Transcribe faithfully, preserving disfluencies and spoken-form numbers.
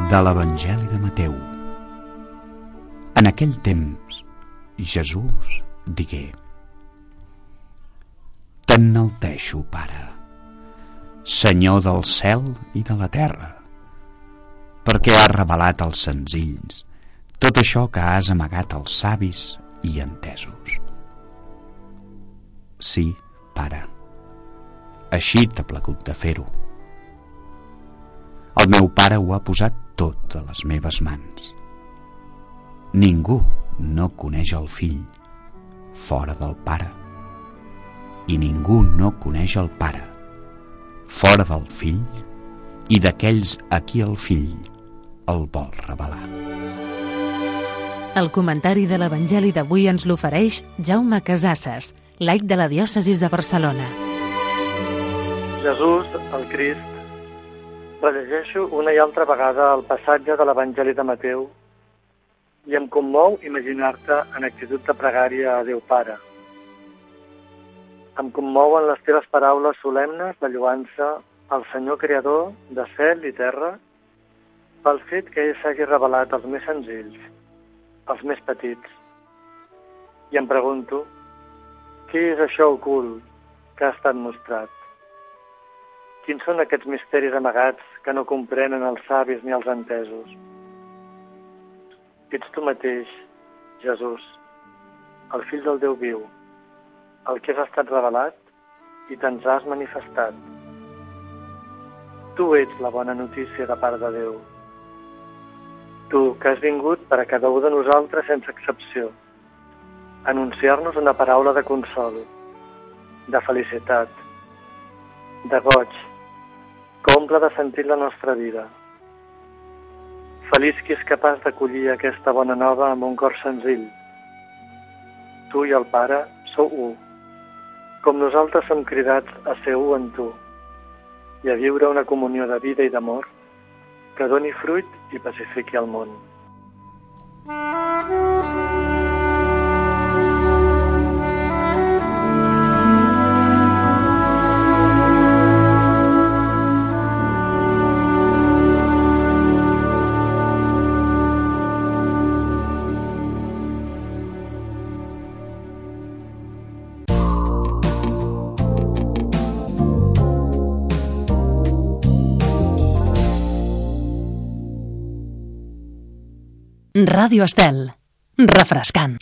De l'Evangeli de Mateu. En aquell temps, Jesús digué: T'enalteixo, Pare, Senyor del cel i de la terra, perquè has revelat als senzills tot això que has amagat als savis i entesos. Sí, Pare, així t'ha plagut de fer-ho. El meu Pare ho ha posat tot a les meves mans. Ningú no coneix el Fill fora del Pare, i ningú no coneix el Pare fora del Fill i d'aquells a qui el Fill el vol revelar. El comentari de l'Evangeli d'avui ens l'ofereix Jaume Casasses, laic de la diòcesi de Barcelona. Jesús, el Crist. Rellegeixo una i altra vegada el passatge de l'Evangeli de Mateu i em commou imaginar-te en actitud de pregària a Déu Pare. Em commouen les teves paraules solemnes de lloança al Senyor Creador de cel i terra pel fet que ell s'hagi revelat als més senzills, als més petits. I em pregunto, què és això ocult que ha estat mostrat? Quins són aquests misteris amagats que no comprenen els savis ni els entesos? Ets tu mateix, Jesús, el Fill del Déu viu, el que has estat revelat i te'ns has manifestat. Tu ets la bona notícia de part de Déu. Tu, que has vingut per a cada un de nosaltres sense excepció, anunciar-nos una paraula de consol, de felicitat, de goig, que omple de sentit la nostra vida. Feliç qui és capaç d'acollir aquesta bona nova amb un cor senzill. Tu i el Pare sou u, com nosaltres som cridats a ser u en tu i a viure una comunió de vida i d'amor que doni fruit i pacifiqui el món. Ràdio Estel, refrescant.